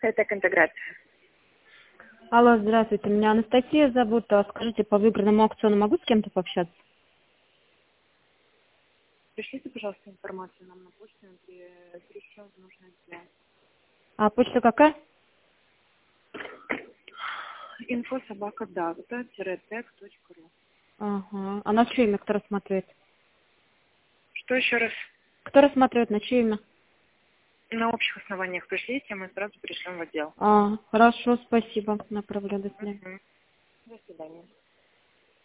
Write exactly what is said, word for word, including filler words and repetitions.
Хай-тек интеграция. Алло, здравствуйте, меня Анастасия зовут. А скажите, по выигранному аукциону могу с кем-то пообщаться? Пришлите, пожалуйста, информацию нам на почту, пересчет нужно сделать. А почта какая? Инфо собака дагта тек точка ру. Ага. А на чье имя кто рассматривает? Что еще раз? Кто рассматривает, на чье имя? На общих основаниях пришлите, мы сразу пришлем в отдел. А, хорошо, спасибо. Направлю, до свидания. Мгм. До свидания.